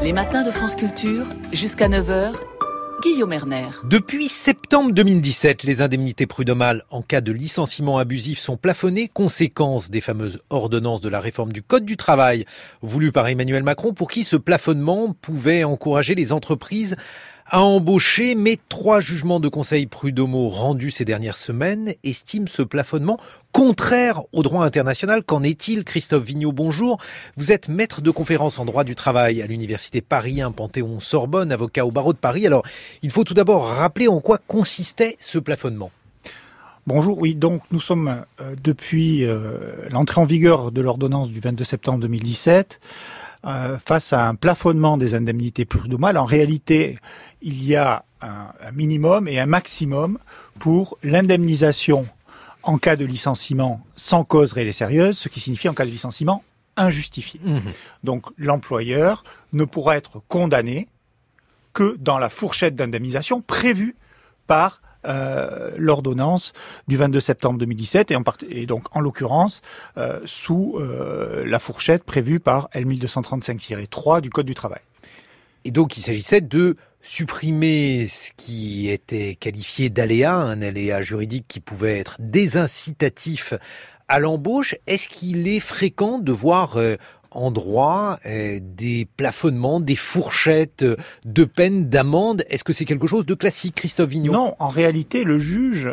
Les matins de France Culture, jusqu'à 9h, Guillaume Erner. Depuis septembre 2017, les indemnités prud'homales en cas de licenciement abusif sont plafonnées, conséquence des fameuses ordonnances de la réforme du Code du travail, voulue par Emmanuel Macron, pour qui ce plafonnement pouvait encourager les entreprises à embaucher. Mais 3 jugements de conseil prud'homaux rendus ces dernières semaines estiment ce plafonnement contraire au droit international. Qu'en est-il? Christophe Vigneault, bonjour. Vous êtes maître de conférences en droit du travail à l'université Paris 1 Panthéon-Sorbonne, avocat au barreau de Paris. Alors, il faut tout d'abord rappeler en quoi consistait ce plafonnement. Bonjour, oui, donc nous sommes depuis l'entrée en vigueur de l'ordonnance du 22 septembre 2017 face à un plafonnement des indemnités prud'homales. En réalité, il y a un minimum et un maximum pour l'indemnisation en cas de licenciement sans cause réelle et sérieuse, ce qui signifie en cas de licenciement injustifié. Donc l'employeur ne pourra être condamné que dans la fourchette d'indemnisation prévue par l'ordonnance du 22 septembre 2017 et donc en l'occurrence sous la fourchette prévue par L1235-3 du Code du travail. Et donc il s'agissait de supprimer ce qui était qualifié d'aléa, un aléa juridique qui pouvait être désincitatif à l'embauche. Est-ce qu'il est fréquent de voir en droit des plafonnements, des fourchettes de peine, d'amende? Est-ce que c'est quelque chose de classique, Christophe Vigneault? Non, en réalité, le juge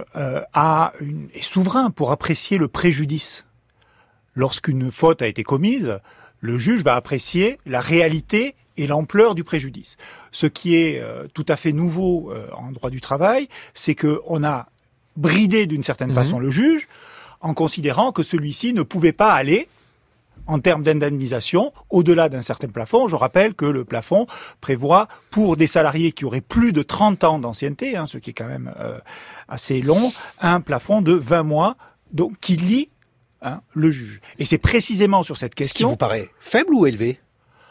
est souverain pour apprécier le préjudice. Lorsqu'une faute a été commise, le juge va apprécier la réalité et l'ampleur du préjudice. Ce qui est tout à fait nouveau en droit du travail, c'est qu'on a bridé d'une certaine façon le juge en considérant que celui-ci ne pouvait pas aller en termes d'indemnisation, au-delà d'un certain plafond. Je rappelle que le plafond prévoit, pour des salariés qui auraient plus de 30 ans d'ancienneté, ce qui est quand même assez long, un plafond de 20 mois, donc qui lie le juge. Et c'est précisément sur cette question... Ce qui vous paraît faible ou élevé?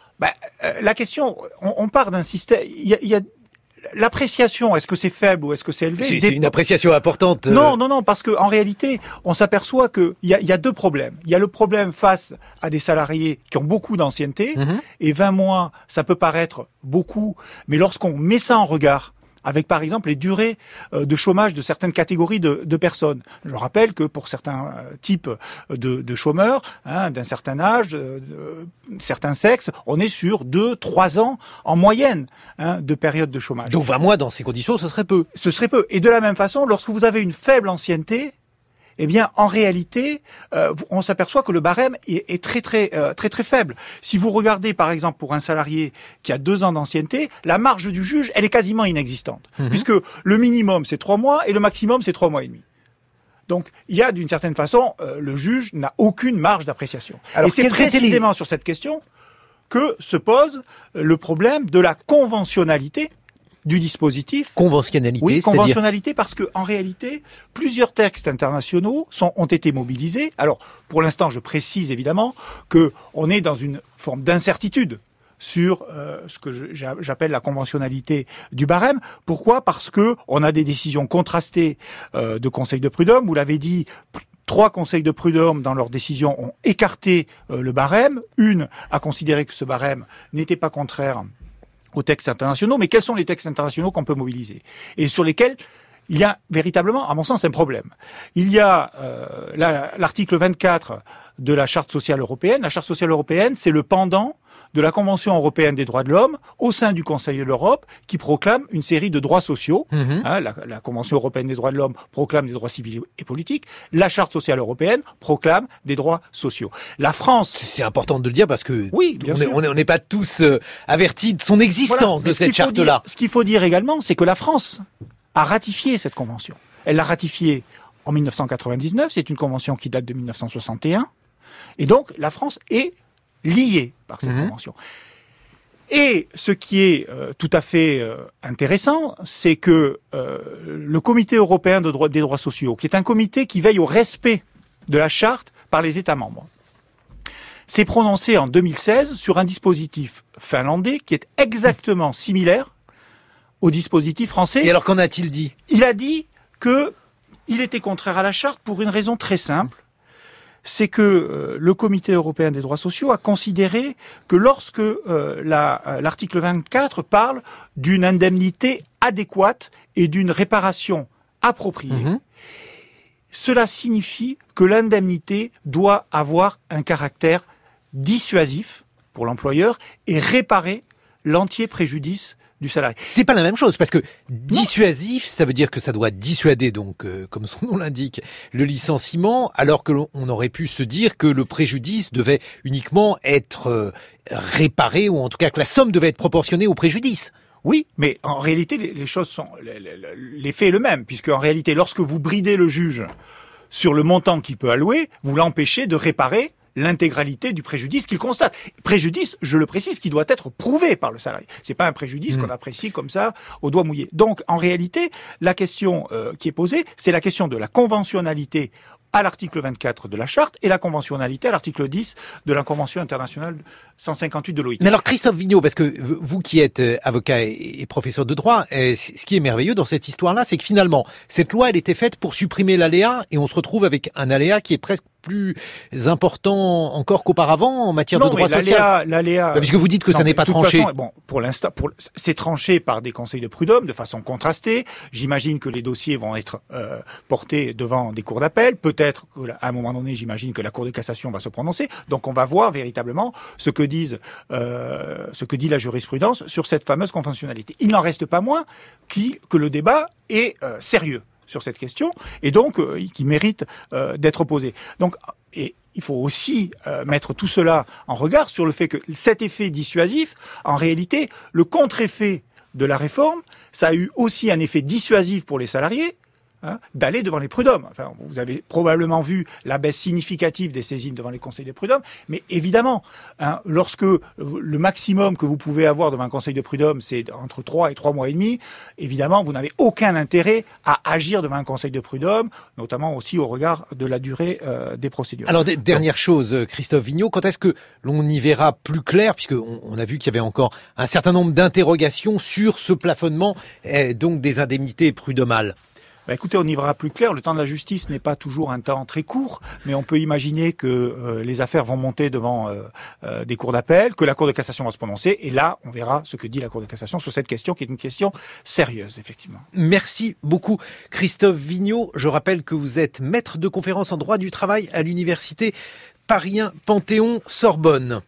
La question, on part d'un système... Il y a l'appréciation, est-ce que c'est faible ou est-ce que c'est élevé? C'est une appréciation importante. Non, parce que en réalité, on s'aperçoit que il y a 2 problèmes. Il y a le problème face à des salariés qui ont beaucoup d'ancienneté, et 20 mois, ça peut paraître beaucoup, mais lorsqu'on met ça en regard avec, par exemple, les durées de chômage de certaines catégories de personnes. Je rappelle que pour certains types de chômeurs, d'un certain âge, certains sexes, on est sur 2-3 ans en moyenne de période de chômage. Donc 20 mois, dans ces conditions, ce serait peu. Ce serait peu. Et de la même façon, lorsque vous avez une faible ancienneté, eh bien, en réalité, on s'aperçoit que le barème est très faible. Si vous regardez, par exemple, pour un salarié qui a 2 ans d'ancienneté, la marge du juge, elle est quasiment inexistante. Puisque le minimum, c'est 3 mois et le maximum, c'est 3 mois et demi. Donc, il y a, d'une certaine façon, le juge n'a aucune marge d'appréciation. Et c'est précisément sur cette question que se pose le problème de la conventionnalité du dispositif. Conventionnalité, oui, c'est-à-dire conventionnalité, parce que en réalité, plusieurs textes internationaux ont été mobilisés. Alors, pour l'instant, je précise évidemment que on est dans une forme d'incertitude sur ce que j'appelle la conventionnalité du barème. Pourquoi? Parce que on a des décisions contrastées de conseils de prud'homme. Vous l'avez dit. 3 conseils de prud'homme, dans leurs décisions, ont écarté le barème. Une a considéré que ce barème n'était pas contraire aux textes internationaux, mais quels sont les textes internationaux qu'on peut mobiliser et sur lesquels il y a véritablement, à mon sens, un problème. Il y a l'article 24 de la Charte sociale européenne. La Charte sociale européenne, c'est le pendant de la Convention européenne des droits de l'homme au sein du Conseil de l'Europe qui proclame une série de droits sociaux. La Convention européenne des droits de l'homme proclame des droits civils et politiques. La Charte sociale européenne proclame des droits sociaux. La France... C'est important de le dire parce que oui, on n'est pas tous avertis de son existence, de cette charte-là. Ce qu'il faut dire également, c'est que la France a ratifié cette convention. Elle l'a ratifiée en 1999. C'est une convention qui date de 1961. Et donc, la France est liée par cette convention. Et ce qui est tout à fait intéressant, c'est que le Comité européen des droits sociaux, qui est un comité qui veille au respect de la charte par les États membres, s'est prononcé en 2016 sur un dispositif finlandais qui est exactement similaire au dispositif français. Et alors qu'en a-t-il dit? Il a dit que il était contraire à la charte pour une raison très simple. c'est que le Comité européen des droits sociaux a considéré que lorsque l'article 24 parle d'une indemnité adéquate et d'une réparation appropriée, cela signifie que l'indemnité doit avoir un caractère dissuasif pour l'employeur et réparer l'entier préjudice du salarié. C'est pas la même chose, parce que dissuasif, ça veut dire que ça doit dissuader, donc, comme son nom l'indique, le licenciement, alors que l'on aurait pu se dire que le préjudice devait uniquement être réparé, ou en tout cas que la somme devait être proportionnée au préjudice. Oui, mais en réalité, les choses sont, l'effet est le même, puisque en réalité, lorsque vous bridez le juge sur le montant qu'il peut allouer, vous l'empêchez de réparer l'intégralité du préjudice qu'il constate. Préjudice, je le précise, qui doit être prouvé par le salarié. C'est pas un préjudice qu'on apprécie comme ça au doigt mouillé. Donc, en réalité, la question qui est posée, c'est la question de la conventionnalité à l'article 24 de la Charte et la conventionnalité à l'article 10 de la Convention internationale 158 de l'OIT. Mais alors Christophe Vigneault, parce que vous qui êtes avocat et professeur de droit, ce qui est merveilleux dans cette histoire-là, c'est que finalement, cette loi, elle était faite pour supprimer l'aléa et on se retrouve avec un aléa qui est presque plus important encore qu'auparavant en matière de droit social. L'aléa, puisque vous dites que ça n'est pas tranché. Façon, bon, pour l'instant, c'est tranché par des conseils de prud'homme de façon contrastée. J'imagine que les dossiers vont être portés devant des cours d'appel. Peut-être qu'à un moment donné, j'imagine que la Cour de cassation va se prononcer. Donc, on va voir véritablement ce que dit la jurisprudence sur cette fameuse conventionnalité. Il n'en reste pas moins que le débat est sérieux sur cette question, et donc qui mérite d'être posé. Donc, et il faut aussi mettre tout cela en regard sur le fait que cet effet dissuasif, en réalité, le contre-effet de la réforme, ça a eu aussi un effet dissuasif pour les salariés, d'aller devant les prud'hommes. Enfin, vous avez probablement vu la baisse significative des saisines devant les conseils de prud'homme, mais évidemment, lorsque le maximum que vous pouvez avoir devant un conseil de prud'homme, c'est entre 3 et 3 mois et demi, évidemment, vous n'avez aucun intérêt à agir devant un conseil de prud'homme, notamment aussi au regard de la durée des procédures. Alors, dernière chose, Christophe Vigneault, quand est-ce que l'on y verra plus clair, puisqu'on a vu qu'il y avait encore un certain nombre d'interrogations sur ce plafonnement donc des indemnités prud'homales? Écoutez, on y verra plus clair. Le temps de la justice n'est pas toujours un temps très court, mais on peut imaginer que les affaires vont monter devant des cours d'appel, que la Cour de cassation va se prononcer, et là, on verra ce que dit la Cour de cassation sur cette question, qui est une question sérieuse, effectivement. Merci beaucoup, Christophe Vigneault. Je rappelle que vous êtes maître de conférences en droit du travail à l'université Paris 1 Panthéon-Sorbonne.